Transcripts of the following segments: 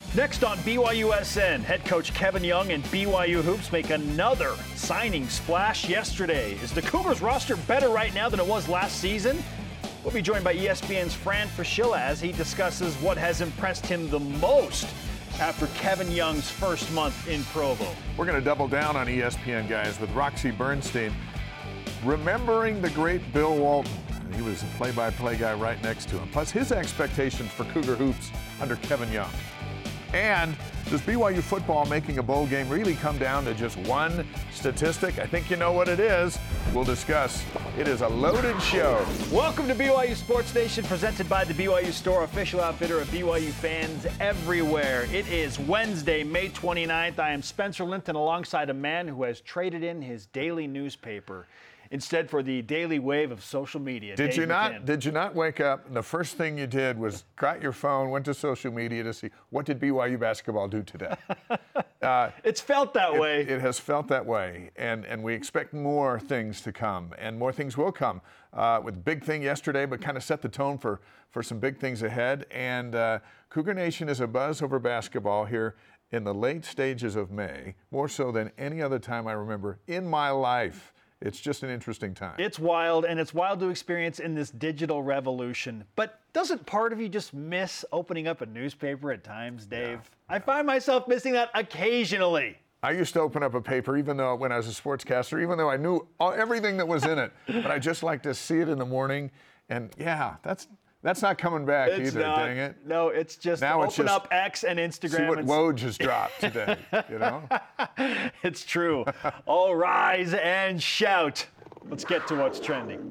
Next on BYUSN, head coach Kevin Young and BYU Hoops make another signing splash yesterday. Is the Cougars roster better right now than it was last season? We'll be joined by ESPN's Fran Fraschilla as he discusses what has impressed him the most after Kevin Young's first month in Provo. We're going to double down on ESPN, guys, with Roxy Bernstein. Remembering the great Bill Walton. He was a play-by-play guy right next to him. Plus his expectations for Cougar Hoops under Kevin Young. And does BYU football making a bowl game really come down to just one statistic? I think you know what it is. We'll discuss. It is a loaded show. Welcome to BYU Sports Nation, presented by the BYU Store, official outfitter of BYU fans everywhere. It is Wednesday, May 29th. I am Spencer Linton alongside a man who has traded in his daily newspaper instead for the daily wave of social media. Did you not wake up and the first thing you did was got your phone, went to social media to see what did BYU basketball do today? It's felt that way. It has felt that way, and we expect more things to come, and more things will come. With big thing yesterday, but kind of set the tone for some big things ahead. And Cougar Nation is abuzz over basketball here in the late stages of May, more so than any other time I remember in my life. It's just an interesting time. It's wild, and it's wild to experience in this digital revolution. But doesn't part of you just miss opening up a newspaper at times, Dave? Yeah. I find myself missing that occasionally. I used to open up a paper, even though when I was a sportscaster, even though I knew everything that was in it. But I just like to see it in the morning. And, yeah, that's not coming back either, dang it. No, it's just now open up X and Instagram. See what Woj has dropped today, you know? It's true. All rise and shout. Let's get to what's trending.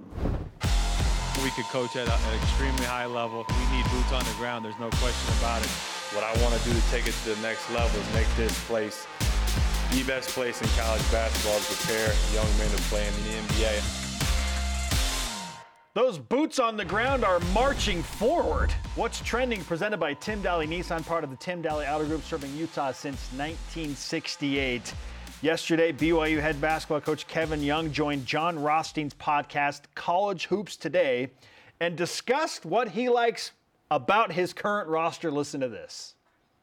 We could coach at an extremely high level. We need boots on the ground. There's no question about it. What I want to do to take it to the next level is make this place the best place in college basketball to prepare young men to play in the NBA. Those boots on the ground are marching forward. What's trending, presented by Tim Daly Nissan, part of the Tim Daly Auto Group, serving Utah since 1968. Yesterday, BYU head basketball coach Kevin Young joined John Rothstein's podcast, College Hoops Today, and discussed what he likes about his current roster. Listen to this.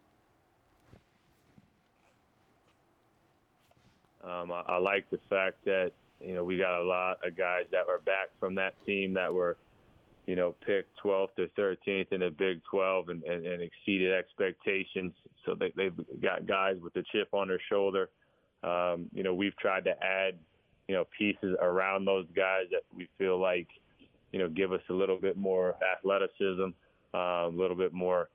I like the fact that we got a lot of guys that were back from that team that were, picked 12th or 13th in the Big 12 and exceeded expectations. So they've got guys with the chip on their shoulder. We've tried to add, pieces around those guys that we feel like, give us a little bit more athleticism, a little bit more,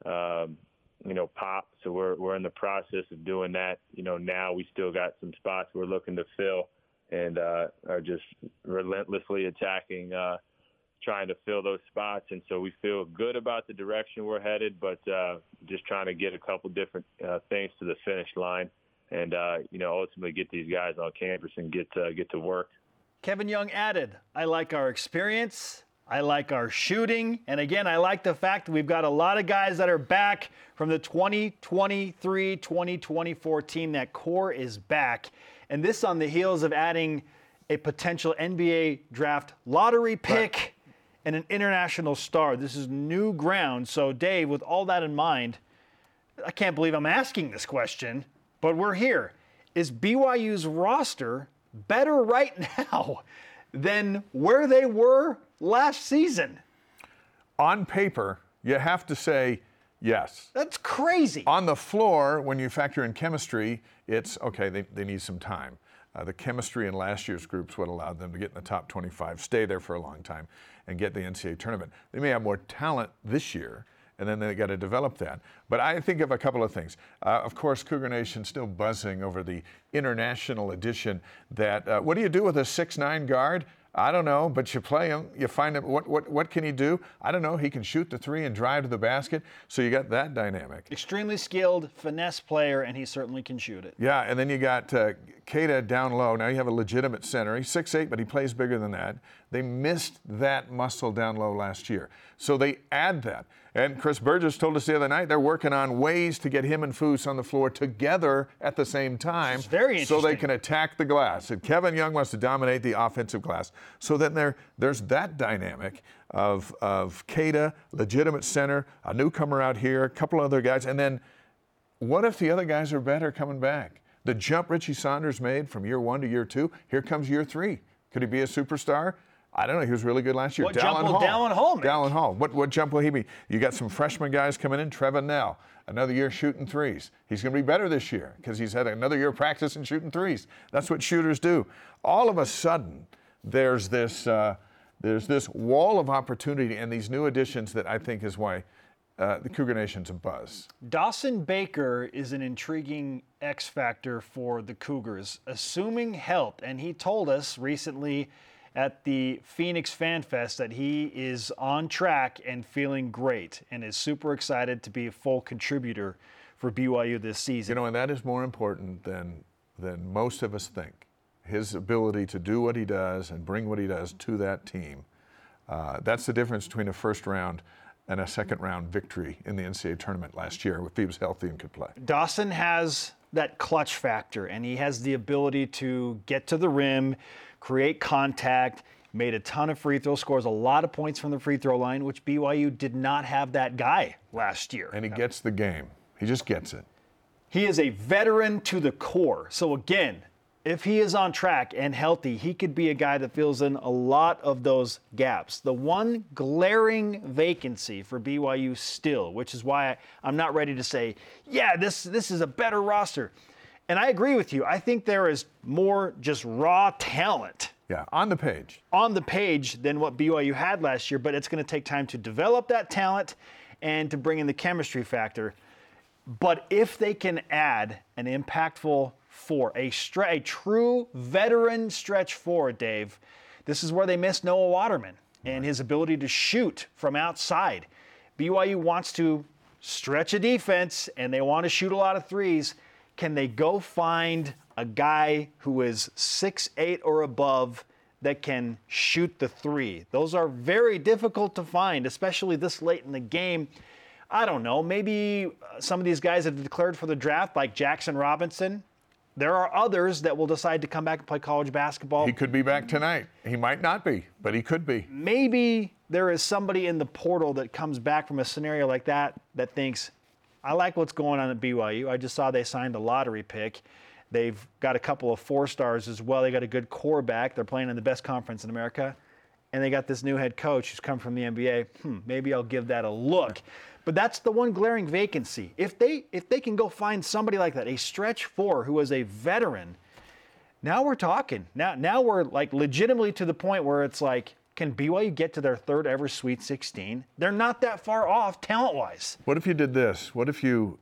pop. So we're in the process of doing that. Now we still got some spots we're looking to fill. And are just relentlessly attacking, trying to fill those spots. And so we feel good about the direction we're headed, but just trying to get a couple different things to the finish line and, ultimately get these guys on campus and get to work. Kevin Young added, I like our experience. I like our shooting. And again, I like the fact that we've got a lot of guys that are back from the 2023-2024 team. That core is back. And this on the heels of adding a potential NBA draft lottery pick and an international star. This is new ground. So, Dave, with all that in mind, I can't believe I'm asking this question, but we're here. Is BYU's roster better right now than where they were last season? On paper, you have to say yes. That's crazy. On the floor, when you factor in chemistry, it's okay, they need some time. The chemistry in last year's groups what allowed them to get in the top 25, stay there for a long time, and get the NCAA tournament. They may have more talent this year, and then they got to develop that. But I think of a couple of things. Of course, Cougar Nation still buzzing over the international edition that, what do you do with a 6'9" guard? I don't know, but you play him, you find him, what can he do? I don't know, he can shoot the three and drive to the basket, so you got that dynamic. Extremely skilled, finesse player, and he certainly can shoot it. Yeah, and then you got Keita down low. Now you have a legitimate center. He's 6'8", but he plays bigger than that. They missed that muscle down low last year. So they add that. And Chris Burgess told us the other night they're working on ways to get him and Foose on the floor together at the same time. It's very interesting. So they can attack the glass. And Kevin Young wants to dominate the offensive glass. So then there's that dynamic. of Cada, legitimate center, a newcomer out here, a couple other guys, and then what if the other guys are better coming back? The jump Richie Saunders made from year 1 to year 2, here comes year 3. Could he be a superstar? I don't know. He was really good last year. What jump will Dallin Hall make? Dallin Hall. What jump will he be? You got some freshman guys coming in. Trevin Nell, another year shooting threes. He's going to be better this year because he's had another year practicing shooting threes. That's what shooters do. All of a sudden, there's this wall of opportunity and these new additions that I think is why the Cougar Nation's a buzz. Dawson Baker is an intriguing X factor for the Cougars, assuming health. And he told us recently at the Phoenix Fan Fest that he is on track and feeling great and is super excited to be a full contributor for BYU this season. You know, and that is more important than most of us think. His ability to do what he does and bring what he does to that team. That's the difference between a first round and a second round victory in the NCAA tournament last year if he was healthy and could play. Dawson has that clutch factor, and he has the ability to get to the rim, create contact, made a ton of free throws, scores a lot of points from the free throw line, which BYU did not have that guy last year. And he gets the game. He just gets it. He is a veteran to the core. So again, if he is on track and healthy, he could be a guy that fills in a lot of those gaps. The one glaring vacancy for BYU still, which is why I'm not ready to say, yeah, this is a better roster. And I agree with you. I think there is more just raw talent. Yeah, on the page. On the page than what BYU had last year, but it's going to take time to develop that talent and to bring in the chemistry factor. But if they can add an impactful four, a true veteran stretch four, Dave, this is where they missed Noah Waterman and his ability to shoot from outside. BYU wants to stretch a defense, and they want to shoot a lot of threes. Can they go find a guy who is 6'8" or above that can shoot the three? Those are very difficult to find, especially this late in the game. I don't know, maybe some of these guys have declared for the draft, like Jackson Robinson. There are others that will decide to come back and play college basketball. He could be back tonight. He might not be, but he could be. Maybe there is somebody in the portal that comes back from a scenario like that thinks, I like what's going on at BYU. I just saw they signed a lottery pick. They've got a couple of 4-stars as well. They got a good core back. They're playing in the best conference in America. And they got this new head coach who's come from the NBA. Maybe I'll give that a look. But that's the one glaring vacancy. If they can go find somebody like that, a stretch four who is a veteran, now we're talking. Now we're like legitimately to the point where it's like, can BYU get to their third ever Sweet 16? They're not that far off talent-wise. What if you did this? What if you've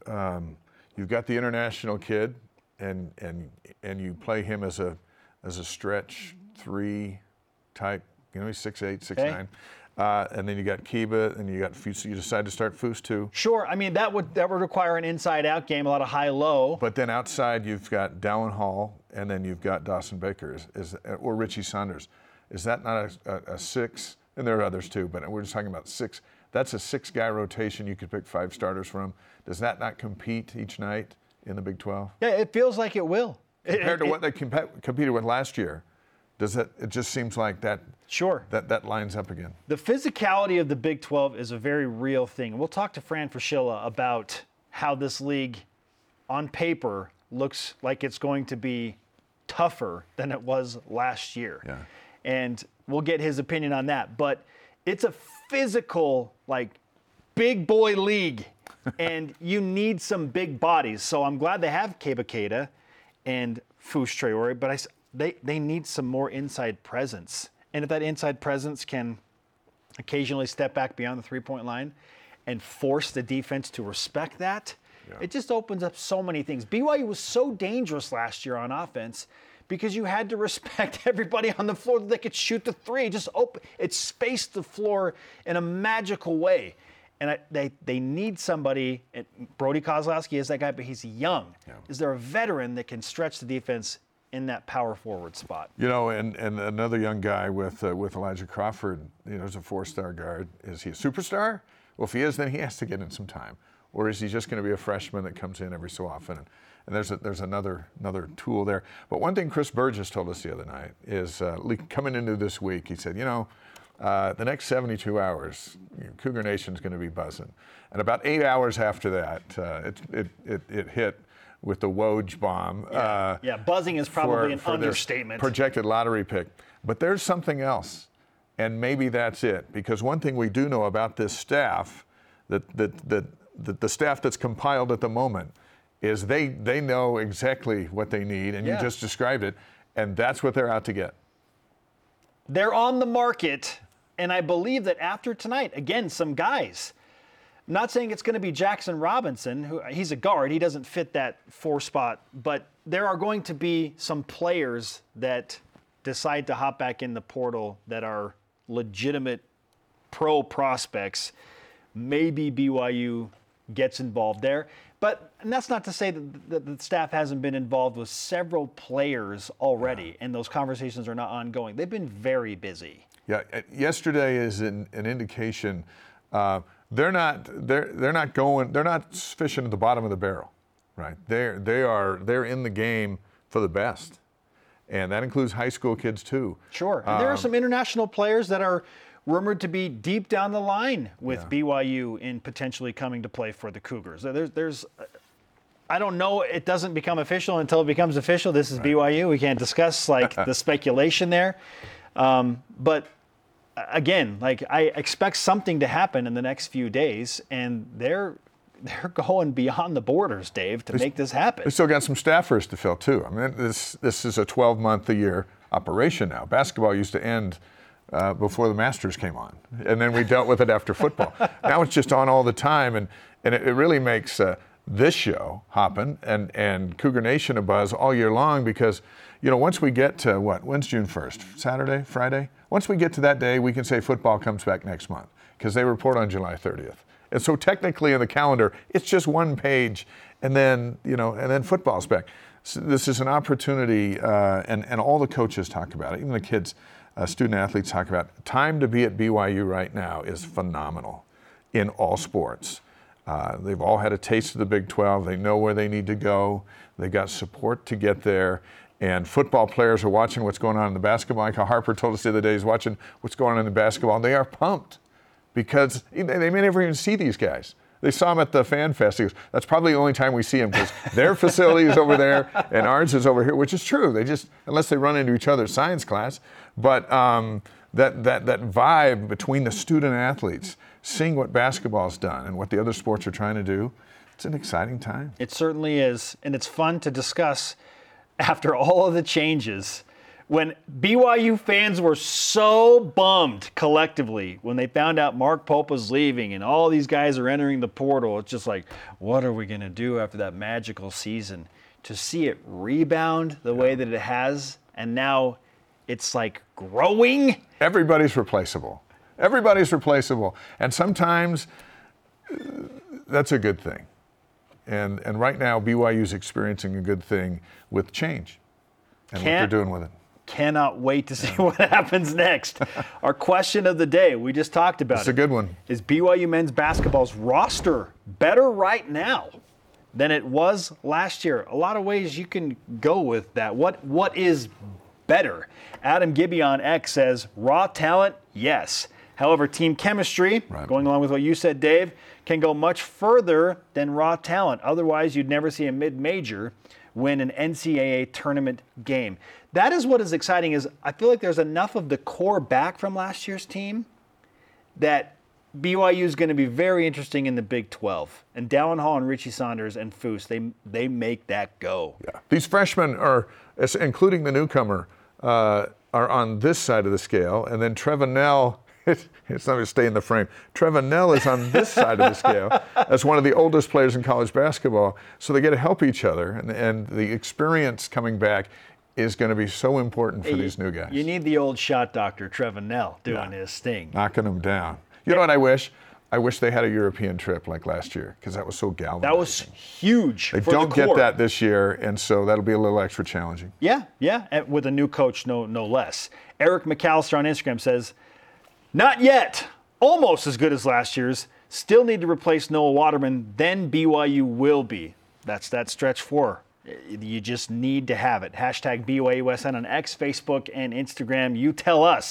got the international kid and you play him as a stretch three type? You know, he's 6'8", 6'9". And then you got Kiba, and you decide to start Foose too. Sure. I mean, that would require an inside-out game, a lot of high-low. But then outside, you've got Dallin Hall, and then you've got Dawson Baker, or Richie Saunders. Is that not a six? And there are others too, but we're just talking about six. That's a 6-guy rotation. You could pick 5 starters from. Does that not compete each night in the Big 12? Yeah, it feels like it will. Compared to what they competed with last year, it just seems like that. Sure. That lines up again. The physicality of the Big 12 is a very real thing. We'll talk to Fran Fraschilla about how this league, on paper, looks like it's going to be tougher than it was last year. Yeah. And we'll get his opinion on that. But it's a physical, like, big boy league. And you need some big bodies. So I'm glad they have Keba Keita and Foose Traore, but they need some more inside presence. And if that inside presence can occasionally step back beyond the three-point line and force the defense to respect that, it just opens up so many things. BYU was so dangerous last year on offense because you had to respect everybody on the floor that they could shoot the three. It spaced the floor in a magical way. And they need somebody. Brody Kozlowski is that guy, but he's young. Yeah. Is there a veteran that can stretch the defense in that power forward spot? You know, and another young guy with Elijah Crawford, is a 4-star guard. Is he a superstar? Well, if he is, then he has to get in some time. Or is he just going to be a freshman that comes in every so often? And there's another tool there. But one thing Chris Burgess told us the other night is coming into this week, he said, the next 72 hours, Cougar Nation's going to be buzzing. And about 8 hours after that, it hit with the Woj bomb. Buzzing is probably an understatement. Projected lottery pick. But there's something else, and maybe that's it. Because one thing we do know about this staff, that the staff that's compiled at the moment, is they know exactly what they need, and you just described it, and that's what they're out to get. They're on the market, and I believe that after tonight, again, some guys. I'm not saying it's going to be Jackson Robinson. He's a guard. He doesn't fit that 4 spot. But there are going to be some players that decide to hop back in the portal that are legitimate pro prospects. Maybe BYU gets involved there. And that's not to say that the staff hasn't been involved with several players already, and those conversations are not ongoing. They've been very busy. Yeah, yesterday is an indication. They're not fishing at the bottom of the barrel, right? They're in the game for the best, and that includes high school kids too. Sure, and there are some international players that are rumored to be deep down the line with BYU in potentially coming to play for the Cougars. There's I don't know. It doesn't become official until it becomes official. This is BYU. We can't discuss the speculation there, but. Again, I expect something to happen in the next few days, and they're going beyond the borders, Dave, to make this happen. We still got some staffers to fill too. I mean, this is a 12-month-a-year operation now. Basketball used to end before the Masters came on, and then we dealt with it after football. Now it's just on all the time, and it really makes this show hopping and Cougar Nation a buzz all year long because, once we get to when's June 1st? Saturday? Friday? Once we get to that day, we can say football comes back next month because they report on July 30th. And so technically in the calendar, it's just one page, and then football's back. So this is an opportunity, and all the coaches talk about it, even the kids, student athletes talk about it. Time to be at BYU right now is phenomenal in all sports. They've all had a taste of the Big 12. They know where they need to go. They got support to get there. And football players are watching what's going on in the basketball. Michael Harper told us the other day he's watching what's going on in the basketball. And they are pumped because they may never even see these guys. They saw them at the Fan Fest. He goes, that's probably the only time we see them because their facility is over there and ours is over here, which is true. They just, unless they run into each other in science class. But that vibe between the student athletes, seeing what basketball's done and what the other sports are trying to do, it's an exciting time. It certainly is. And it's fun to discuss after all of the changes, when BYU fans were so bummed collectively when they found out Mark Pope was leaving and all these guys are entering the portal, it's just like, what are we going to do after that magical season? To see it rebound the way that it has, and now it's like growing. Everybody's replaceable. And sometimes that's a good thing. And right now, BYU's experiencing a good thing with change and what they're doing with it. Cannot wait to see what happens next. Our question of the day, we just talked about it. It's a good one. Is BYU men's basketball's roster better right now than it was last year? A lot of ways you can go with that. What is better? Adam Gibby on X says, raw talent, yes. However, team chemistry, going along with what you said, Dave, can go much further than raw talent. Otherwise, you'd never see a mid-major win an NCAA tournament game. That is what is exciting, is I feel like there's enough of the core back from last year's team that BYU is going to be very interesting in the Big 12. And Dallin Hall and Richie Saunders and Foose, they make that go. Yeah. These freshmen are, including the newcomer, are on this side of the scale. And then Trevin Knell, it's not going to stay in the frame. Trevin Knell is on this side of the scale as one of the oldest players in college basketball. So they get to help each other. And the experience coming back is going to be so important for these new guys. You need the old shot doctor, Trevin Knell, doing his thing. Knocking them down. You know what I wish? I wish they had a European trip like last year because that was so galvanizing. That was huge. They don't get that this year, and so that'll be a little extra challenging. Yeah, and with a new coach, no less. Eric McAllister on Instagram says, not yet. Almost as good as last year's. Still need to replace Noah Waterman. Then BYU will be. That's that stretch 4. You just need to have it. Hashtag BYUSN on X, Facebook, and Instagram. You tell us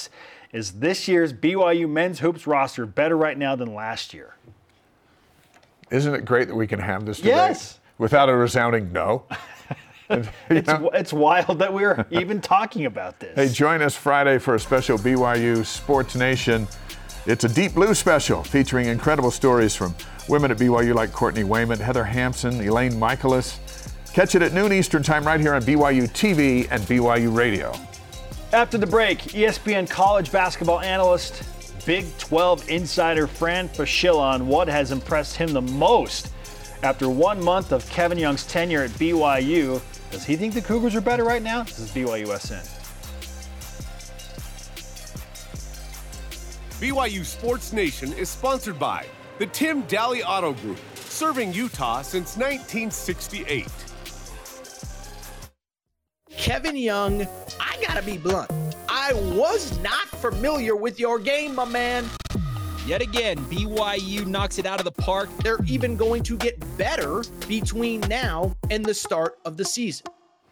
Is this year's BYU men's hoops roster better right now than last year? Isn't it great that we can have this debate Yes. without a resounding no? It's wild that we're even talking about this. Hey, join us Friday for a special BYU Sports Nation. It's a Deep Blue special featuring incredible stories from women at BYU like Courtney Wayman, Heather Hampson, Elaine Michaelis. Catch it at noon Eastern Time right here on BYU TV and BYU Radio. After the break, ESPN college basketball analyst, Big 12 insider Fran Fraschilla on what has impressed him the most after 1 month of Kevin Young's tenure at BYU. Does he think the Cougars are better right now? This is BYUSN. BYU Sports Nation is sponsored by the Tim Daly Auto Group, serving Utah since 1968. Kevin Young, I gotta be blunt. I was not familiar with your game, my man. Yet again, BYU knocks it out of the park. They're even going to get better between now and the start of the season.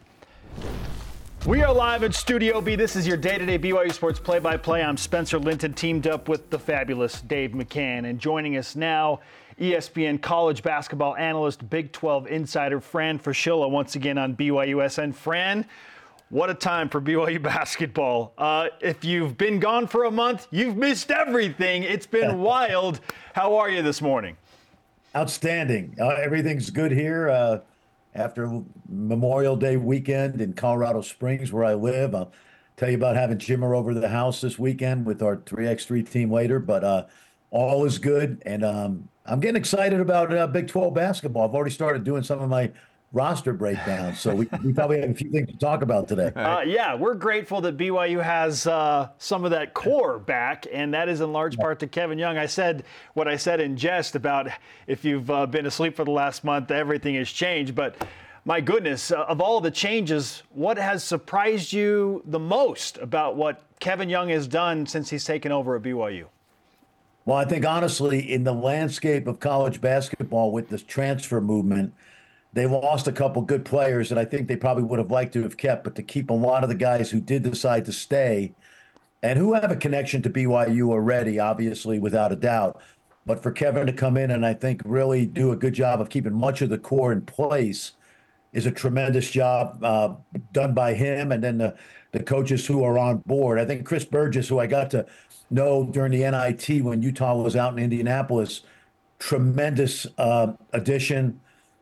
We are live at Studio B. This is your day-to-day BYU Sports play-by-play. I'm Spencer Linton, teamed up with the fabulous Dave McCann. And joining us now, ESPN college basketball analyst, Big 12 insider Fran Fraschilla, once again on BYUSN. Fran, what a time for BYU basketball. If you've been gone for a month, you've missed everything. It's been wild. How are you this morning? Outstanding. Everything's good here. After Memorial Day weekend in Colorado Springs, where I live, I'll tell you about having Jimmer over to the house this weekend with our 3x3 team later. But all is good, and I'm getting excited about Big 12 basketball. I've already started doing some of my roster breakdown, so we probably have a few things to talk about today. Yeah, we're grateful that BYU has some of that core back, and that is in large part to Kevin Young. I said what I said in jest about if you've been asleep for the last month, everything has changed. But my goodness, of all the changes, what has surprised you the most about what Kevin Young has done since he's taken over at BYU? Well, I think honestly, in the landscape of college basketball with this transfer movement, they lost a couple good players that I think they probably would have liked to have kept, but to keep a lot of the guys who did decide to stay and who have a connection to BYU already, obviously, without a doubt. But for Kevin to come in and I think really do a good job of keeping much of the core in place is a tremendous job done by him and then the coaches who are on board. I think Chris Burgess, who I got to know during the NIT when Utah was out in Indianapolis, tremendous addition.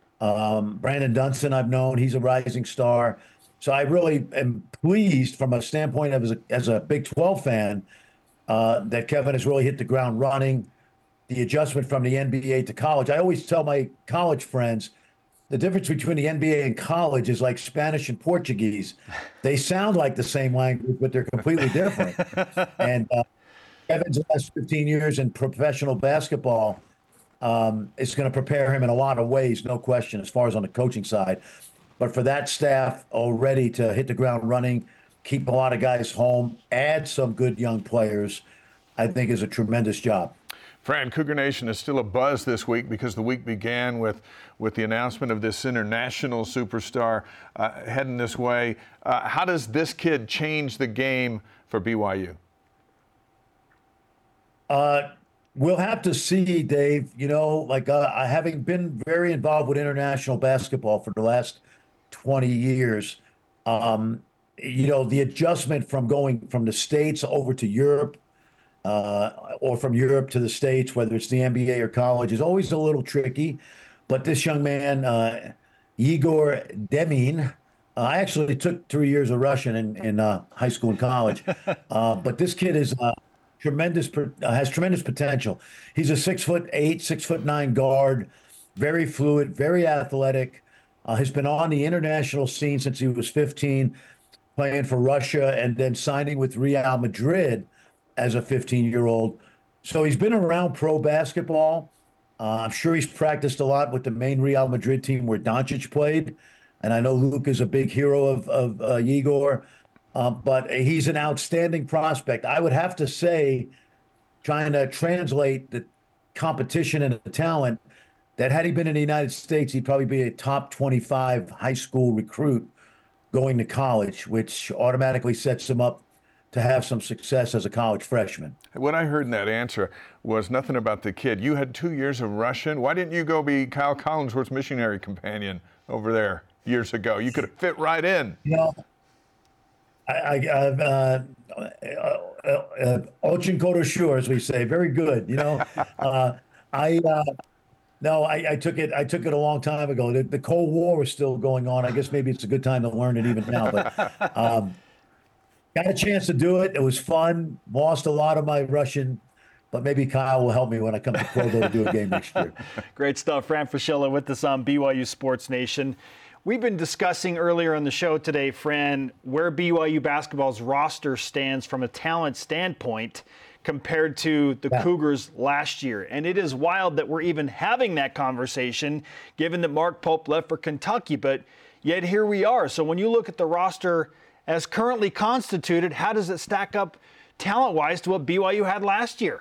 Brandon Dunson, I've known, he's a rising star. So I really am pleased from a standpoint of as a Big 12 fan that Kevin has really hit the ground running. The adjustment from the NBA to college. I always tell my college friends the difference between the NBA and college is like Spanish and Portuguese. They sound like the same language, but they're completely different. And Kevin's last 15 years in professional basketball is going to prepare him in a lot of ways, no question, as far as on the coaching side. But for that staff already to hit the ground running, keep a lot of guys home, add some good young players, I think is a tremendous job. Fran, Cougar Nation is still abuzz this week because the week began with the announcement of this international superstar heading this way. How does this kid change the game for BYU? We'll have to see, Dave. You know, like having been very involved with international basketball for the last 20 years, you know, the adjustment from going from the States over to Europe or from Europe to the States, whether it's the NBA or college, is always a little tricky. But this young man, Igor Demin, I actually took 3 years of Russian in high school and college, but this kid is has tremendous potential. He's a 6'8", 6'9" guard, very fluid, very athletic. Has been on the international scene since he was 15, playing for Russia and then signing with Real Madrid as a 15-year-old. So he's been around pro basketball. I'm sure he's practiced a lot with the main Real Madrid team where Doncic played. And I know Luke is a big hero of Igor. But he's an outstanding prospect. I would have to say, trying to translate the competition and the talent, that had he been in the United States, he'd probably be a top 25 high school recruit going to college, which automatically sets him up to have some success as a college freshman. What I heard in that answer was nothing about the kid. You had 2 years of Russian. Why didn't you go be Kyle Collinsworth's missionary companion over there years ago? You could have fit right in. Ochin Kodoshur, as we say, very good. I took it a long time ago. The Cold War was still going on. I guess maybe it's a good time to learn it even now. But got a chance to do it. It was fun. Lost a lot of my Russian, but maybe Kyle will help me when I come to Provo to do a game next year. Great stuff. Fran Fraschilla with us on BYU Sports Nation. We've been discussing earlier on the show today, Fran, where BYU basketball's roster stands from a talent standpoint compared to the Cougars last year. And it is wild that we're even having that conversation, given that Mark Pope left for Kentucky, but yet here we are. So when you look at the roster as currently constituted, how does it stack up talent-wise to what BYU had last year?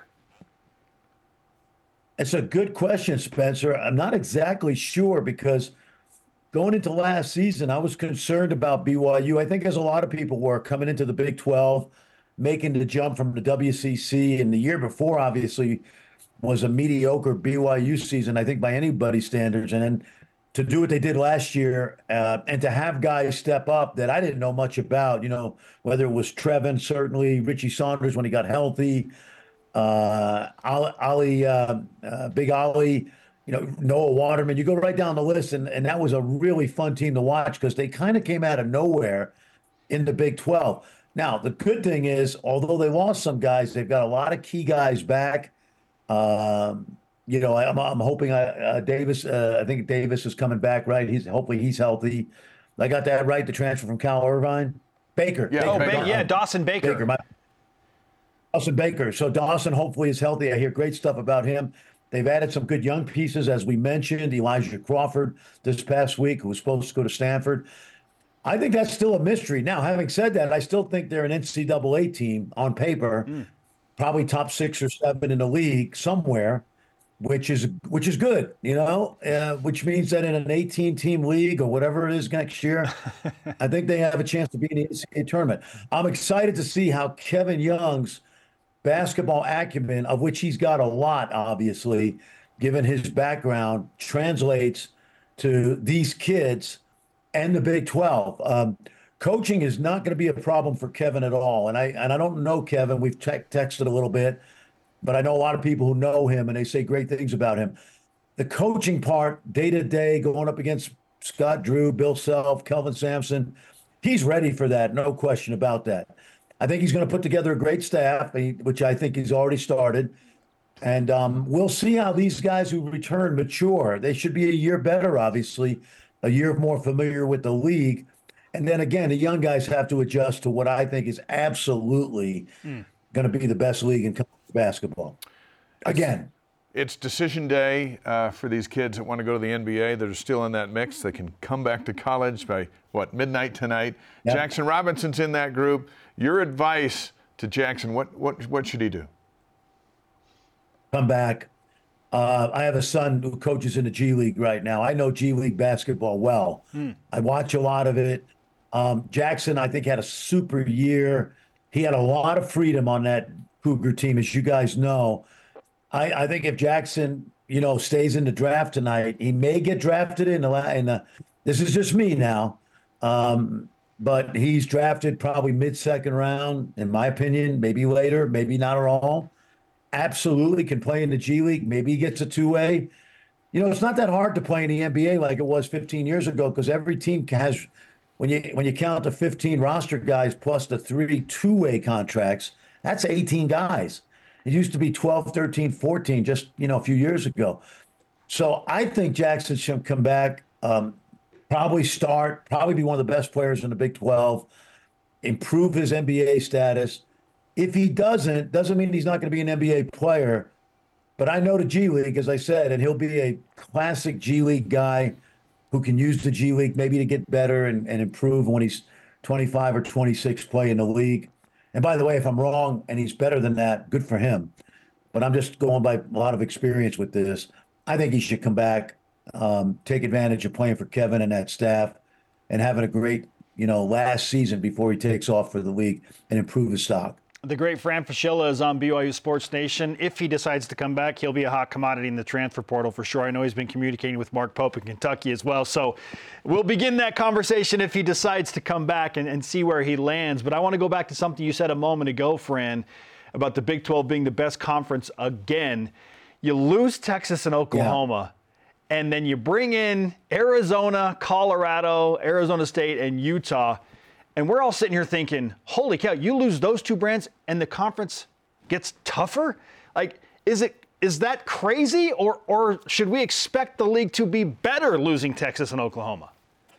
It's a good question, Spencer. I'm not exactly sure because going into last season, I was concerned about BYU. I think as a lot of people were coming into the Big 12, making the jump from the WCC, and the year before, obviously, was a mediocre BYU season, I think, by anybody's standards. And then to do what they did last year and to have guys step up that I didn't know much about, whether it was Trevin, certainly, Richie Saunders when he got healthy, Big Ollie, Noah Waterman. You go right down the list, and that was a really fun team to watch because they kind of came out of nowhere in the Big 12. Now, the good thing is, although they lost some guys, they've got a lot of key guys back. I'm hoping Davis. I think Davis is coming back, right? Hopefully he's healthy. I got that right. The transfer from Cal Irvine, Baker. Dawson Baker. Dawson Baker. So Dawson hopefully is healthy. I hear great stuff about him. They've added some good young pieces, as we mentioned. Elijah Crawford this past week, who was supposed to go to Stanford. I think that's still a mystery. Now, having said that, I still think they're an NCAA team on paper, probably top 6 or 7 in the league somewhere, which is good, which means that in an 18-team league or whatever it is next year, I think they have a chance to be in the NCAA tournament. I'm excited to see how Kevin Young's basketball acumen, of which he's got a lot, obviously, given his background, translates to these kids and the Big 12. Coaching is not going to be a problem for Kevin at all. And I don't know Kevin. We've texted a little bit, but I know a lot of people who know him, and they say great things about him. The coaching part, day-to-day, going up against Scott Drew, Bill Self, Kelvin Sampson, he's ready for that, no question about that. I think he's going to put together a great staff, which I think he's already started. And we'll see how these guys who return mature. They should be a year better, obviously, a year more familiar with the league. And then again, the young guys have to adjust to what I think is absolutely going to be the best league in college basketball. Again. It's decision day for these kids that want to go to the NBA that are still in that mix. They can come back to college by, midnight tonight. Yep. Jackson Robinson's in that group. Your advice to Jackson, what should he do? Come back. I have a son who coaches in the G League right now. I know G League basketball well. I watch a lot of it. Jackson, I think, had a super year. He had a lot of freedom on that Cougar team, as you guys know. I think if Jackson, stays in the draft tonight, he may get drafted in the this is just me now. But he's drafted probably mid-second round, in my opinion, maybe later, maybe not at all. Absolutely can play in the G League. Maybe he gets a two-way. It's not that hard to play in the NBA like it was 15 years ago because every team has, when you count the 15 roster guys plus the 3 two-way contracts, that's 18 guys. It used to be 12, 13, 14 just, a few years ago. So I think Jackson should come back, probably be one of the best players in the Big 12, improve his NBA status. If he doesn't mean he's not going to be an NBA player. But I know the G League, as I said, and he'll be a classic G League guy who can use the G League maybe to get better and improve when he's 25 or 26 play in the league. And by the way, if I'm wrong and he's better than that, good for him. But I'm just going by a lot of experience with this. I think he should come back, take advantage of playing for Kevin and that staff and having a great last season before he takes off for the league and improve his stock. The great Fran Fraschilla is on BYU Sports Nation. If he decides to come back, he'll be a hot commodity in the transfer portal for sure. I know he's been communicating with Mark Pope in Kentucky as well. So we'll begin that conversation if he decides to come back and see where he lands. But I want to go back to something you said a moment ago, Fran, about the Big 12 being the best conference again. You lose Texas and Oklahoma, and then you bring in Arizona, Colorado, Arizona State, and Utah. And we're all sitting here thinking, holy cow, you lose those two brands and the conference gets tougher? Like, is that crazy, or should we expect the league to be better losing Texas and Oklahoma?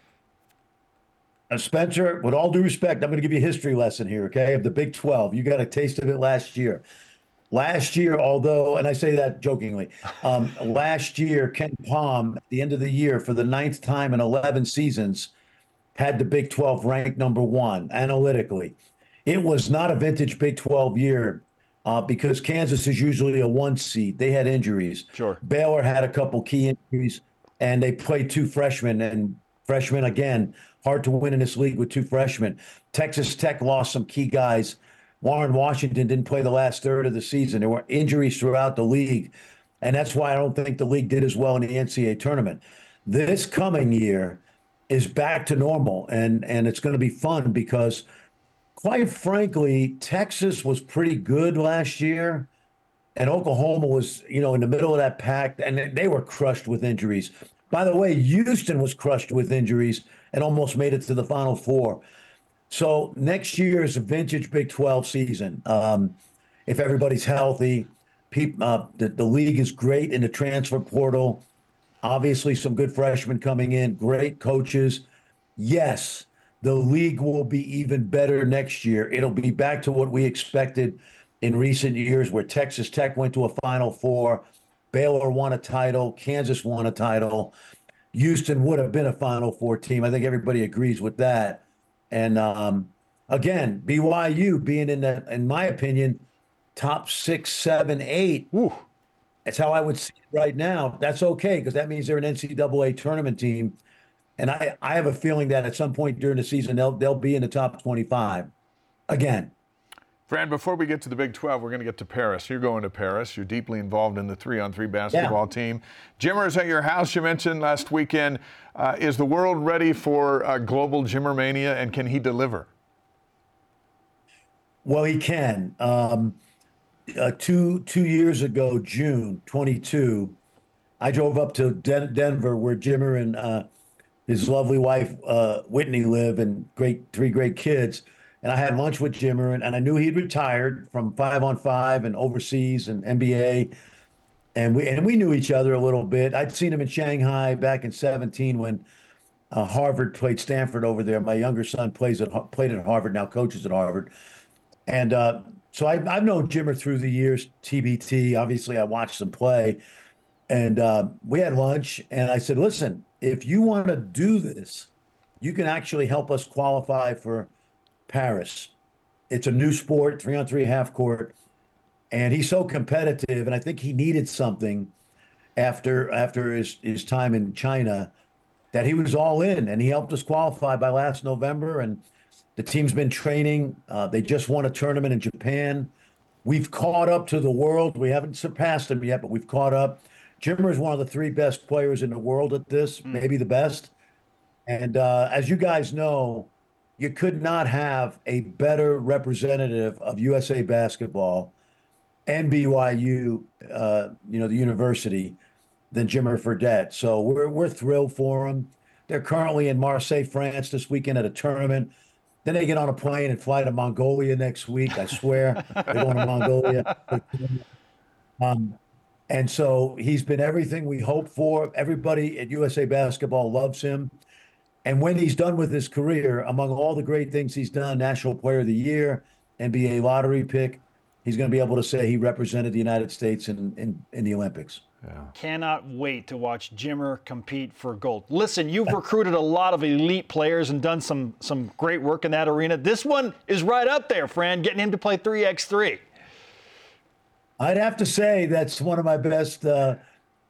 Spencer, with all due respect, I'm going to give you a history lesson here, okay, of the Big 12. You got a taste of it last year. Last year, although, and I say that jokingly, last year, Ken Palm, at the end of the year, for the 9th time in 11 seasons, had the Big 12 ranked number 1 analytically. It was not a vintage Big 12 year because Kansas is usually a 1 seed. They had injuries. Sure. Baylor had a couple key injuries, and they played 2 freshmen. And freshmen, again, hard to win in this league with 2 freshmen. Texas Tech lost some key guys. Warren Washington didn't play the last third of the season. There were injuries throughout the league, and that's why I don't think the league did as well in the NCAA tournament. This coming year is back to normal, and it's going to be fun because, quite frankly, Texas was pretty good last year, and Oklahoma was, in the middle of that pack, and they were crushed with injuries. By the way, Houston was crushed with injuries and almost made it to the Final Four. So next year is a vintage Big 12 season. If everybody's healthy, the league is great in the transfer portal. Obviously, some good freshmen coming in, great coaches. Yes, the league will be even better next year. It'll be back to what we expected in recent years, where Texas Tech went to a Final Four, Baylor won a title, Kansas won a title. Houston would have been a Final Four team. I think everybody agrees with that. And again, BYU being in my opinion, top 6, 7, 8. Ooh. That's how I would see it right now. That's okay, because that means they're an NCAA tournament team. And I have a feeling that at some point during the season, they'll be in the top 25 again. Fran, before we get to the Big 12, we're going to get to Paris. You're going to Paris. You're deeply involved in the 3-on-3 basketball team. Jimmer's at your house, you mentioned last weekend. Is the world ready for global Jimmer mania, and can he deliver? Well, he can. 2 years ago, June 22, I drove up to Denver, where Jimmer and his lovely wife, Whitney, live, and 3 great kids. And I had lunch with Jimmer, and I knew he'd retired from 5-on-5 and overseas and NBA. And we knew each other a little bit. I'd seen him in Shanghai back in 2017 when Harvard played Stanford over there. My younger son played at Harvard, now coaches at Harvard. And so I've known Jimmer through the years, TBT. Obviously, I watched him play. And we had lunch, and I said, listen, if you want to do this, you can actually help us qualify for Paris. It's a new sport, 3-on-3 half court. And he's so competitive, and I think he needed something after his time in China, that he was all in, and he helped us qualify by last November. And the team's been training. They just won a tournament in Japan. We've caught up to the world. We haven't surpassed them yet, but we've caught up. Jimmer is one of the 3 best players in the world at this, maybe the best. And as you guys know, you could not have a better representative of USA basketball and BYU, the university, than Jimmer Fredette. So we're thrilled for him. They're currently in Marseille, France this weekend at a tournament. Then they get on a plane and fly to Mongolia next week. I swear, they're going to Mongolia. And so he's been everything we hoped for. Everybody at USA Basketball loves him. And when he's done with his career, among all the great things he's done, National Player of the Year, NBA lottery pick, he's going to be able to say he represented the United States in the Olympics. Yeah. Cannot wait to watch Jimmer compete for gold. Listen, you've recruited a lot of elite players and done some great work in that arena. This one is right up there, Fran, getting him to play 3x3. I'd have to say that's one of my best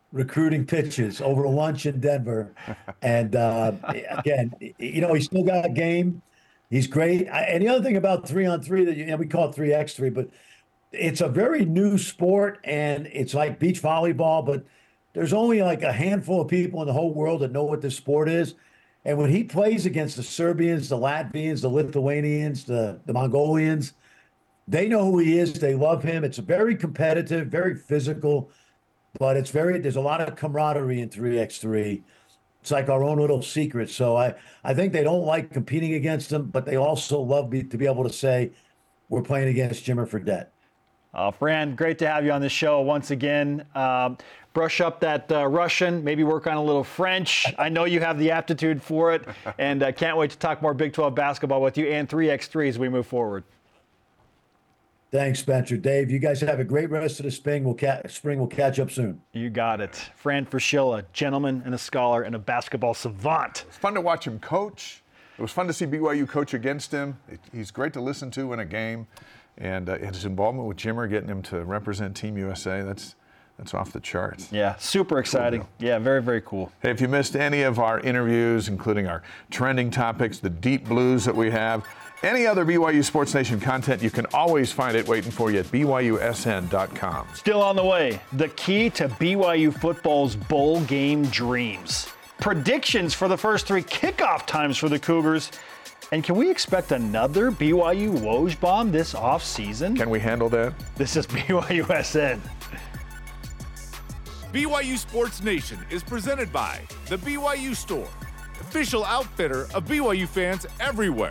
recruiting pitches over lunch in Denver. And again, he's still got a game. He's great. And the other thing about 3-on-3 that we call it 3x3, but it's a very new sport, and it's like beach volleyball, but there's only like a handful of people in the whole world that know what this sport is. And when he plays against the Serbians, the Latvians, the Lithuanians, the Mongolians, they know who he is. They love him. It's very competitive, very physical, but there's a lot of camaraderie in 3x3. It's like our own little secret. So I think they don't like competing against him, but they also love to be able to say, we're playing against Jimmer Fredette. Fran, great to have you on the show once again. Brush up that Russian, maybe work on a little French. I know you have the aptitude for it, and I can't wait to talk more Big 12 basketball with you and 3x3 as we move forward. Thanks, Spencer. Dave, you guys have a great rest of the spring. We'll catch up soon. You got it. Fran Fraschilla, a gentleman and a scholar and a basketball savant. It's fun to watch him coach. It was fun to see BYU coach against him. He's great to listen to in a game. And his involvement with Jimmer, getting him to represent Team USA, that's off the charts. Yeah, super exciting. Cool. Yeah, very, very cool. Hey, if you missed any of our interviews, including our trending topics, the deep blues that we have, any other BYU Sports Nation content, you can always find it waiting for you at BYUSN.com. Still on the way, the key to BYU football's bowl game dreams. Predictions for the first 3 kickoff times for the Cougars. And can we expect another BYU Woj bomb this offseason? Can we handle that? This is BYUSN. BYU Sports Nation is presented by The BYU Store, official outfitter of BYU fans everywhere.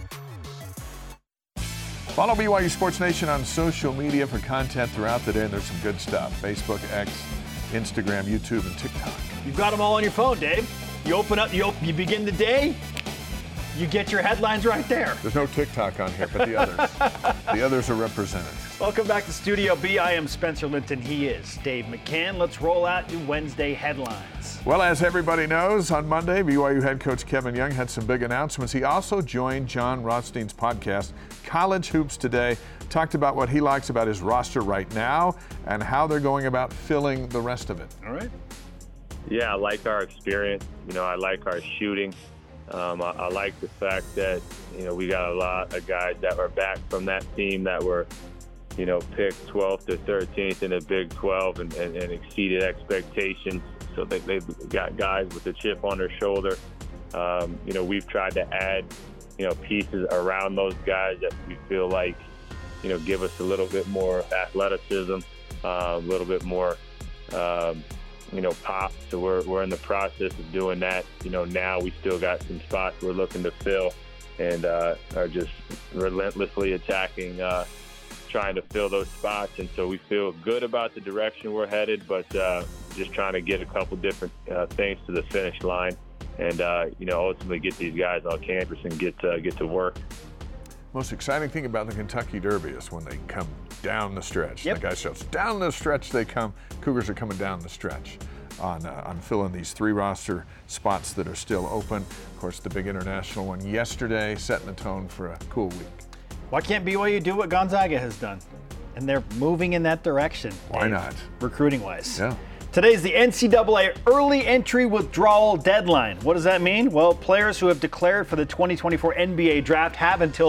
Follow BYU Sports Nation on social media for content throughout the day, and there's some good stuff. Facebook, X, Instagram, YouTube, and TikTok. You've got them all on your phone, Dave. You open up, you begin the day, you get your headlines right there. There's no TikTok on here, but the others are represented. Welcome back to Studio B. I am Spencer Linton. He is Dave McCann. Let's roll out the Wednesday headlines. Well, as everybody knows, on Monday, BYU head coach Kevin Young had some big announcements. He also joined John Rothstein's podcast, College Hoops Today, talked about what he likes about his roster right now and how they're going about filling the rest of it. All right. Yeah, I like our experience. I like our shooting. I like the fact that, we got a lot of guys that were back from that team that were, picked 12th or 13th in the Big 12 and exceeded expectations. So they've got guys with a chip on their shoulder. We've tried to add, pieces around those guys that we feel like, give us a little bit more athleticism, a little bit more, pop. So we're in the process of doing that. Now we still got some spots we're looking to fill and are just relentlessly attacking, trying to fill those spots. And so we feel good about the direction we're headed, but just trying to get a couple different things to the finish line and, ultimately get these guys on campus and get to work. Most exciting thing about the Kentucky Derby is when they come down the stretch. Yep. The guy shows down the stretch they come. Cougars are coming down the stretch on filling these 3 roster spots that are still open. Of course, the big international one yesterday, setting the tone for a cool week. Why can't BYU do what Gonzaga has done? And they're moving in that direction. Why not? Recruiting-wise. Yeah. Today's the NCAA early entry withdrawal deadline. What does that mean? Well, players who have declared for the 2024 NBA draft have until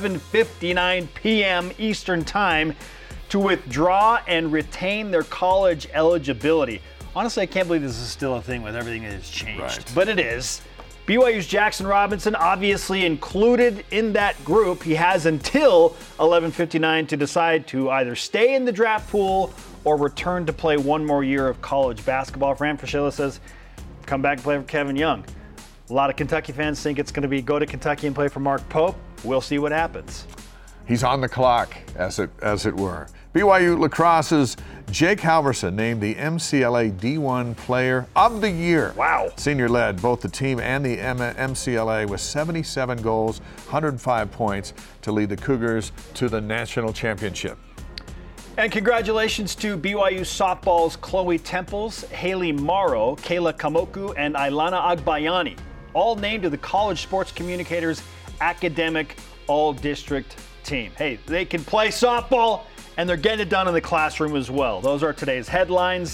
11:59 p.m. Eastern Time to withdraw and retain their college eligibility. Honestly, I can't believe this is still a thing with everything that has changed. Right. But it is. BYU's Jackson Robinson obviously included in that group. He has until 11:59 to decide to either stay in the draft pool or return to play one more year of college basketball. Fran Fraschilla says, come back and play for Kevin Young. A lot of Kentucky fans think it's going to be go to Kentucky and play for Mark Pope. We'll see what happens. He's on the clock, as it were. BYU lacrosse's Jake Halverson named the MCLA D1 Player of the Year. Wow. Senior led both the team and the MCLA with 77 goals, 105 points to lead the Cougars to the national championship. And congratulations to BYU softball's Chloe Temples, Haley Morrow, Kayla Kamoku, and Ailana Agbayani, all named to the College Sports Communicators Academic All-District Team. Hey, they can play softball, and they're getting it done in the classroom as well. Those are today's headlines.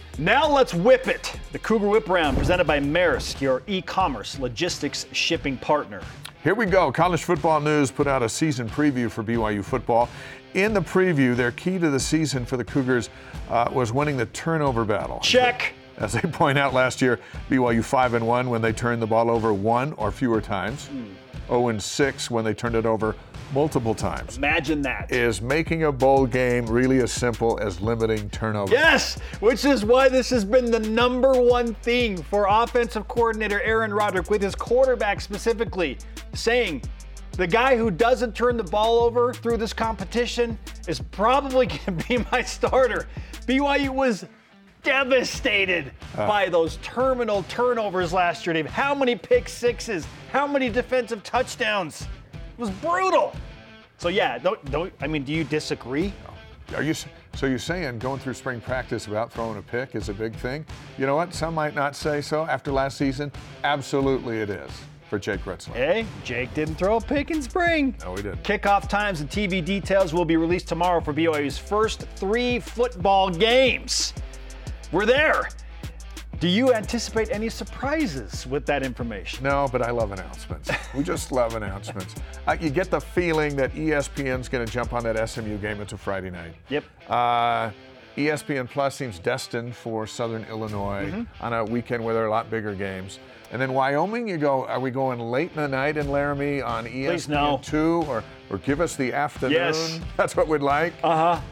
Now let's whip it. The Cougar Whip Round presented by Maersk, your e-commerce logistics shipping partner. Here we go. College Football News put out a season preview for BYU football. In the preview, their key to the season for the Cougars was winning the turnover battle. Check. As they point out last year, BYU 5-1 when they turned the ball over 1 or fewer times. 0-6 when they turned it over multiple times. Imagine that. Is making a bowl game really as simple as limiting turnovers? Yes, which is why this has been the number one thing for offensive coordinator Aaron Roderick, with his quarterback specifically, saying the guy who doesn't turn the ball over through this competition is probably going to be my starter. BYU was devastated by those terminal turnovers last year, Dave. How many pick sixes? How many defensive touchdowns? It was brutal. So yeah, do you disagree? So you're saying going through spring practice without throwing a pick is a big thing? You know what? Some might not say so after last season. Absolutely it is for Jake Retzlaff. Hey, Jake didn't throw a pick in spring. No, he didn't. Kickoff times and TV details will be released tomorrow for BYU's first 3 football games. We're there. Do you anticipate any surprises with that information? No, but I love announcements. We just love announcements. You get the feeling that ESPN's going to jump on that SMU game. It's a Friday night. Yep. ESPN Plus seems destined for Southern Illinois on a weekend where there are a lot bigger games. And then Wyoming, you go, are we going late in the night in Laramie on ESPN 2 or give us the afternoon? Yes. That's what we'd like. Uh-huh.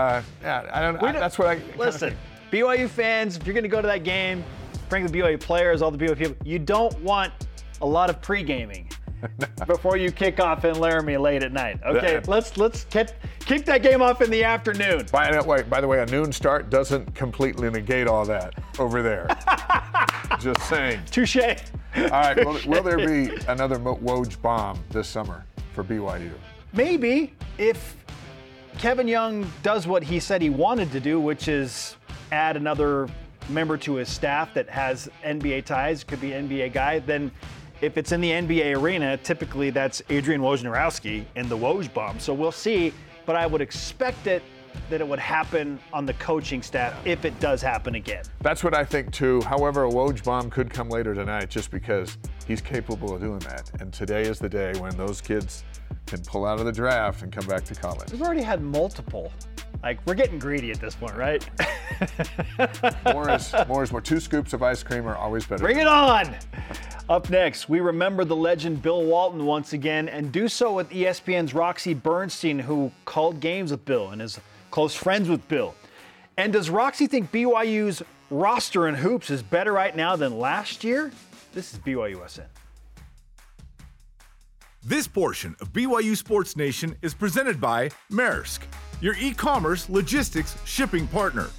That's what I listen. BYU fans, if you're going to go to that game, frankly, BYU players, all the BYU people, you don't want a lot of pre-gaming before you kick off in Laramie late at night. Okay, let's kick that game off in the afternoon. By the way, a noon start doesn't completely negate all that over there. Just saying. Touche. All right, will there be another Woj bomb this summer for BYU? Maybe, if Kevin Young does what he said he wanted to do, which is add another member to his staff that has NBA ties, could be an NBA guy, then if it's in the NBA arena, typically that's Adrian Wojnarowski in the Woj bomb. So we'll see, but I would expect that it would happen on the coaching staff if it does happen again. That's what I think too. However, a Woj bomb could come later tonight just because he's capable of doing that. And today is the day when those kids can pull out of the draft and come back to college. We've already had multiple. Like, we're getting greedy at this point, right? More is more. 2 scoops of ice cream are always better. Bring it on! Up next, we remember the legend Bill Walton once again, and do so with ESPN's Roxy Bernstein, who called games with Bill and is close friends with Bill. And does Roxy think BYU's roster in hoops is better right now than last year? This is BYUSN. This portion of BYU Sports Nation is presented by Maersk, your e-commerce logistics shipping partner.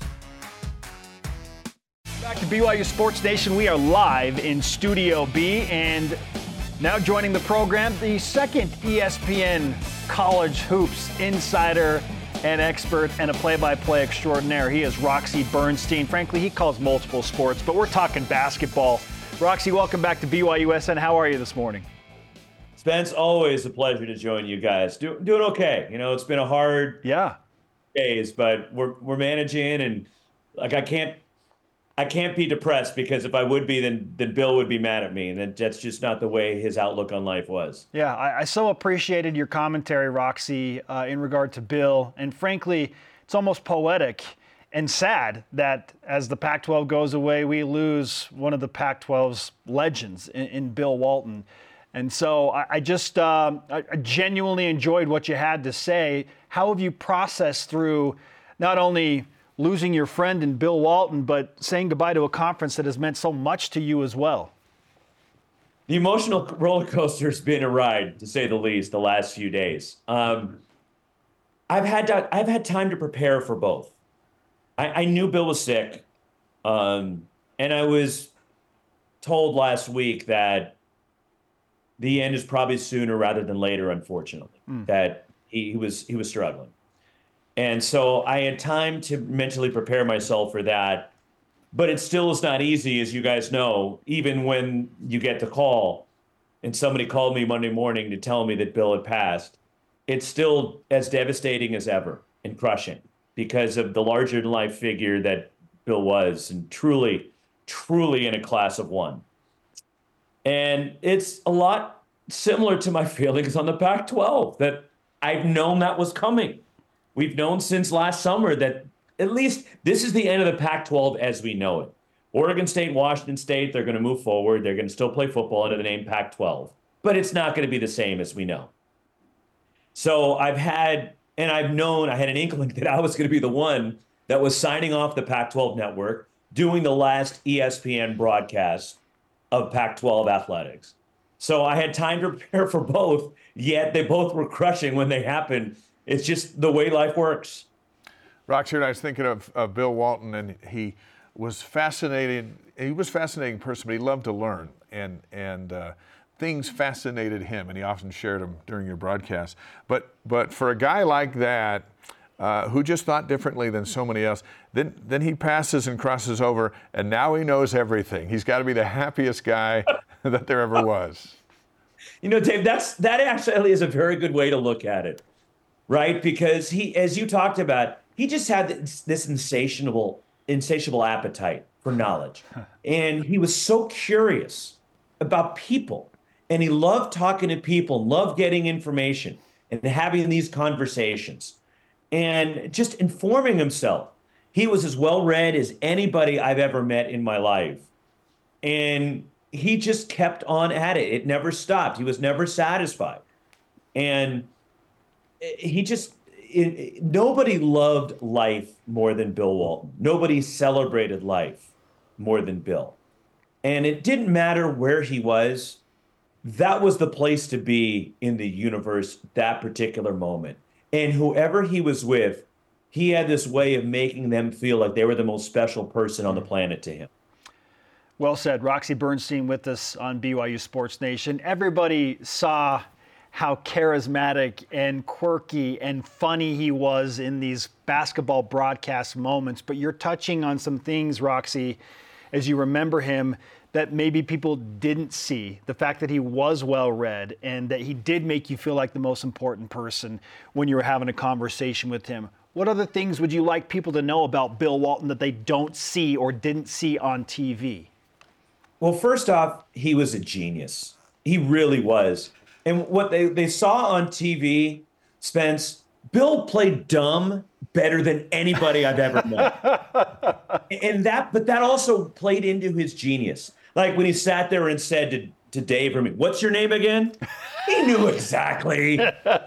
Back to BYU Sports Nation. We are live in Studio B, and now joining the program, the second ESPN College Hoops insider and expert and a play-by-play extraordinaire. He is Roxy Bernstein. Frankly, he calls multiple sports, but we're talking basketball. Roxy, welcome back to BYUSN. How are you this morning? Spence, always a pleasure to join you guys. Doing okay. You know, it's been a hard days, but we're managing, and like I can't be depressed, because if I would be, then Bill would be mad at me, and that's just not the way his outlook on life was. Yeah, I so appreciated your commentary, Roxy, in regard to Bill, and frankly, it's almost poetic and sad that as the Pac-12 goes away, we lose one of the Pac-12's legends in Bill Walton. And so I genuinely enjoyed what you had to say. How have you processed through not only losing your friend in Bill Walton, but saying goodbye to a conference that has meant so much to you as well? The emotional roller coaster has been a ride, to say the least, the last few days. I've had time to prepare for both. I knew Bill was sick, and I was told last week that the end is probably sooner rather than later, unfortunately, that he was struggling. And so I had time to mentally prepare myself for that. But it still is not easy, as you guys know, even when you get the call and somebody called me Monday morning to tell me that Bill had passed. It's still as devastating as ever and crushing because of the larger-than-life figure that Bill was, and truly in a class of one. And it's a lot similar to my feelings on the Pac-12, that I've known that was coming. We've known since last summer that at least this is the end of the Pac-12 as we know it. Oregon State, Washington State, they're going to move forward. They're going to still play football under the name Pac-12, but it's not going to be the same as we know. So I had an inkling that I was going to be the one that was signing off the Pac-12 network, doing the last ESPN broadcast of Pac-12 athletics. So I had time to prepare for both, yet they both were crushing when they happened. It's just the way life works. Roxy, and I was thinking of Bill Walton, and he was fascinating. He was a fascinating person, but he loved to learn, and things fascinated him, and he often shared them during your broadcast. But for a guy like that, who just thought differently than so many else, then he passes and crosses over, and now he knows everything. He's got to be the happiest guy that there ever was. You know, Dave, that actually is a very good way to look at it, right? Because he, as you talked about, he just had this insatiable appetite for knowledge. And he was so curious about people. And he loved talking to people, loved getting information and having these conversations and just informing himself. He was as well-read as anybody I've ever met in my life. And he just kept on at it. It never stopped. He was never satisfied. And nobody loved life more than Bill Walton. Nobody celebrated life more than Bill. And it didn't matter where he was. That was the place to be in the universe that particular moment. And whoever he was with, he had this way of making them feel like they were the most special person on the planet to him. Well said. Roxy Bernstein with us on BYU Sports Nation. Everybody saw how charismatic and quirky and funny he was in these basketball broadcast moments. But you're touching on some things, Roxy, as you remember him, that maybe people didn't see. The fact that he was well-read and that he did make you feel like the most important person when you were having a conversation with him. What other things would you like people to know about Bill Walton that they don't see or didn't see on TV? Well, first off, he was a genius. He really was. And what they saw on TV, Spence, Bill played dumb better than anybody I've ever met. But that also played into his genius. Like when he sat there and said to Dave or me, "What's your name again?" He knew exactly.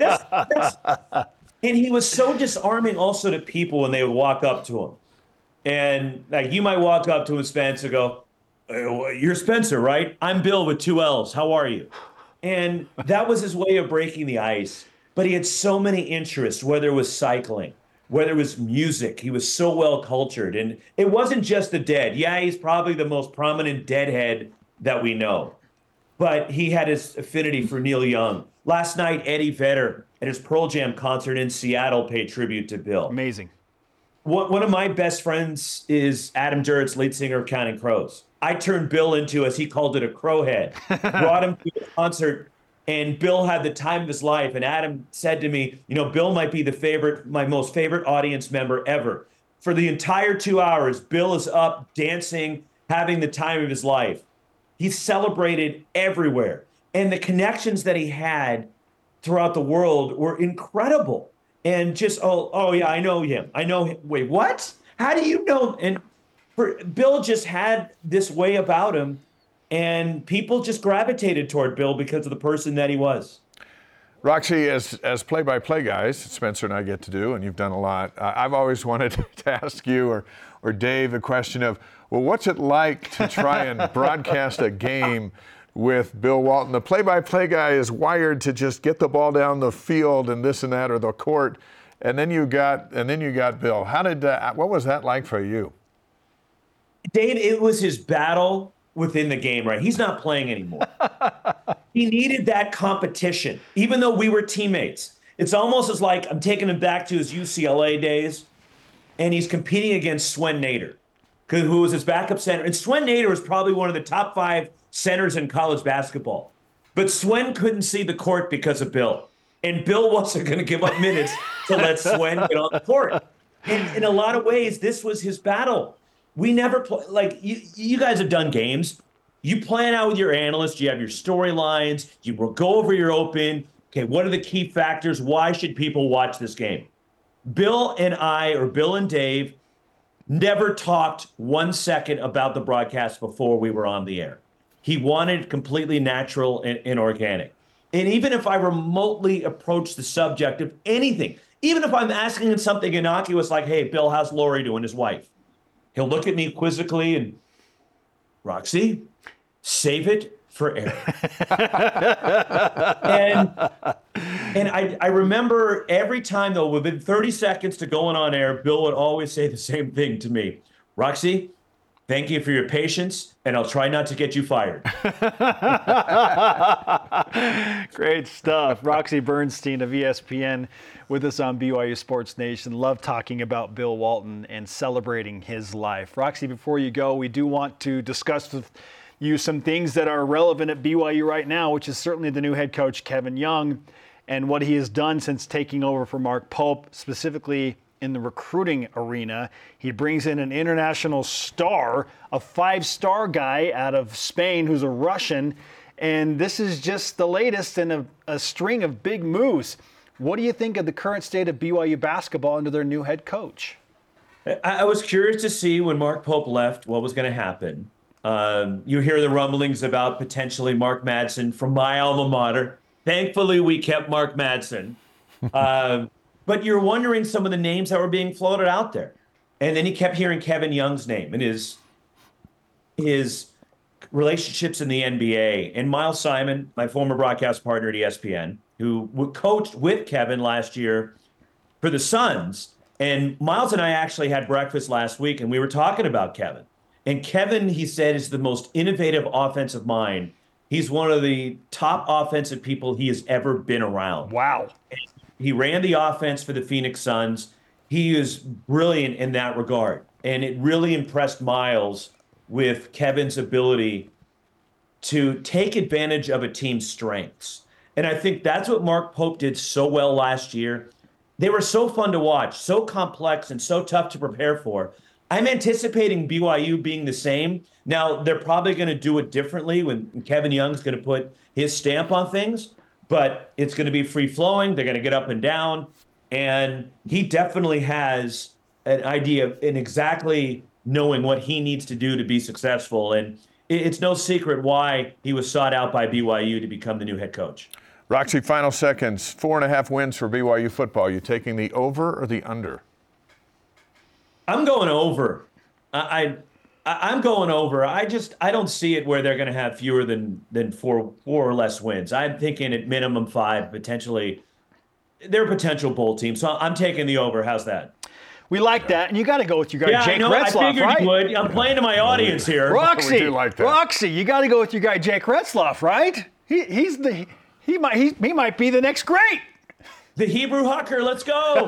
And he was so disarming also to people when they would walk up to him. And like you might walk up to him, Spence, and go, "You're Spencer, right? I'm Bill with 2 L's. How are you?" And that was his way of breaking the ice. But he had so many interests, whether it was cycling, whether it was music. He was so well cultured. And it wasn't just the Dead. Yeah, he's probably the most prominent Deadhead that we know. But he had his affinity for Neil Young. Last night, Eddie Vedder at his Pearl Jam concert in Seattle paid tribute to Bill. Amazing. One of my best friends is Adam Duritz, lead singer of Counting Crows. I turned Bill into, as he called it, a crowhead. Brought him to a concert, and Bill had the time of his life. And Adam said to me, "You know, Bill might be my most favorite audience member ever. For the entire 2 hours, Bill is up dancing, having the time of his life." He's celebrated everywhere. And the connections that he had throughout the world were incredible. And just, oh yeah, I know him. Wait, what? How do you know? And Bill just had this way about him, and people just gravitated toward Bill because of the person that he was. Roxy, as play-by-play guys, Spencer and I get to do, and you've done a lot, I've always wanted to ask you or Dave the question of, well, what's it like to try and broadcast a game with Bill Walton? The play-by-play guy is wired to just get the ball down the field and this and that, or the court, and then you got Bill. What was that like for you? Dave, it was his battle within the game, right? He's not playing anymore. He needed that competition, even though we were teammates. It's almost as like I'm taking him back to his UCLA days, and he's competing against Swen Nader, who was his backup center. And Swen Nader was probably one of the top 5 centers in college basketball. But Swen couldn't see the court because of Bill. And Bill wasn't going to give up minutes to let Swen get on the court. And in a lot of ways, this was his battle. we never play, like you guys have done games. You plan out with your analysts. You have your storylines. You will go over your open. Okay, what are the key factors? Why should people watch this game? Bill and I, or Bill and Dave, never talked 1 second about the broadcast before we were on the air. He wanted completely natural and organic. And even if I remotely approach the subject of anything, even if I'm asking him something innocuous like, hey, Bill, how's Lori doing, his wife? He'll look at me quizzically and, Roxy, save it for air. and I remember every time, though, within 30 seconds to going on air, Bill would always say the same thing to me. Roxy, thank you for your patience, and I'll try not to get you fired. Great stuff. Roxy Bernstein of ESPN with us on BYU Sports Nation. Love talking about Bill Walton and celebrating his life. Roxy, before you go, we do want to discuss with you some things that are relevant at BYU right now, which is certainly the new head coach, Kevin Young, and what he has done since taking over for Mark Pope, specifically in the recruiting arena. He brings in an international star, a 5-star guy out of Spain who's a Russian, and this is just the latest in a string of big moves. What do you think of the current state of BYU basketball under their new head coach? I was curious to see when Mark Pope left what was going to happen. You hear the rumblings about potentially Mark Madsen from my alma mater. Thankfully, we kept Mark Madsen. But you're wondering some of the names that were being floated out there. And then he kept hearing Kevin Young's name and his relationships in the NBA. And Miles Simon, my former broadcast partner at ESPN, who coached with Kevin last year for the Suns. And Miles and I actually had breakfast last week, and we were talking about Kevin. And Kevin, he said, is the most innovative offensive mind. He's one of the top offensive people he has ever been around. Wow. He ran the offense for the Phoenix Suns. He is brilliant in that regard. And it really impressed Miles with Kevin's ability to take advantage of a team's strengths. And I think that's what Mark Pope did so well last year. They were so fun to watch, so complex and so tough to prepare for. I'm anticipating BYU being the same. Now, they're probably going to do it differently when Kevin Young's going to put his stamp on things, but it's going to be free-flowing. They're going to get up and down. And he definitely has an idea in exactly knowing what he needs to do to be successful. And it's no secret why he was sought out by BYU to become the new head coach. Roxy, final seconds. 4.5 wins for BYU football. You taking the over or the under? I'm going over. I'm going over. I don't see it where they're going to have fewer than four or less wins. I'm thinking at minimum 5, potentially. They're a potential bowl team, so I'm taking the over. How's that? We like that, and you got to go with your guy, Jake Retzloff, I figured right? you would. I'm playing to my audience here. Roxy, we do like that. Roxy, you got to go with your guy, Jake Retzloff, right? He might be the next great. The Hebrew Hucker, let's go.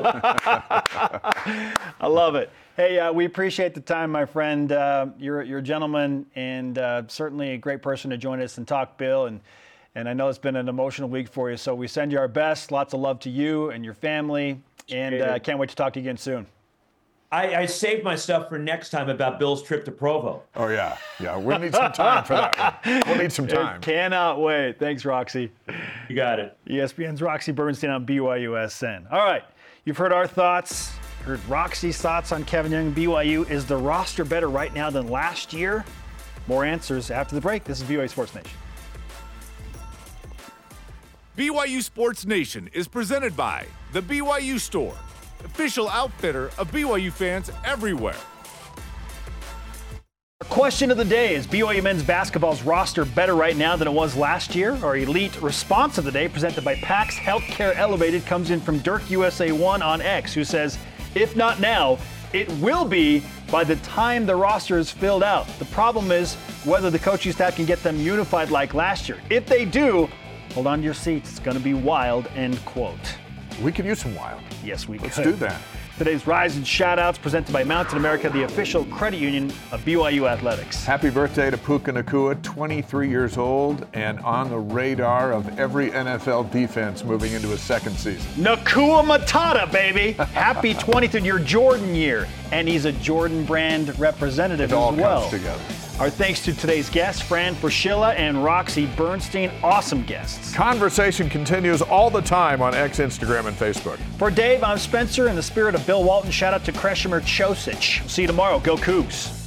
I love it. Hey, we appreciate the time, my friend. You're a gentleman and certainly a great person to join us and talk, Bill. And I know it's been an emotional week for you, so we send you our best. Lots of love to you and your family, and can't wait to talk to you again soon. I saved my stuff for next time about Bill's trip to Provo. Oh, yeah. Yeah, we'll need some time for that one. We'll need some time. Cannot wait. Thanks, Roxy. You got it. ESPN's Roxy Bernstein on BYUSN. All right, you've heard our thoughts, heard Roxy's thoughts on Kevin Young and BYU. Is the roster better right now than last year? More answers after the break. This is BYU Sports Nation. BYU Sports Nation is presented by The BYU Store, official outfitter of BYU fans everywhere. Our question of the day is BYU men's basketball's roster better right now than it was last year? Our elite response of the day, presented by PAX Healthcare Elevated, comes in from Dirk USA1 on X, who says, if not now, it will be by the time the roster is filled out. The problem is whether the coaching staff can get them unified like last year. If they do, hold on to your seats. It's going to be wild, end quote. We could use some wild. Yes, we could. Let's do that. Today's Rise and Shoutouts presented by Mountain America, the official credit union of BYU Athletics. Happy birthday to Puka Nacua, 23 years old and on the radar of every NFL defense moving into his second season. Nacua Matata, baby. Happy 23rd, your Jordan year. And he's a Jordan brand representative It all as well. comes together. Our thanks to today's guests, Fran Fraschilla and Roxy Bernstein. Awesome guests. Conversation continues all the time on X, Instagram, and Facebook. For Dave, I'm Spencer. In the spirit of Bill Walton, shout out to Krešimir Ćosić. See you tomorrow. Go Cougs.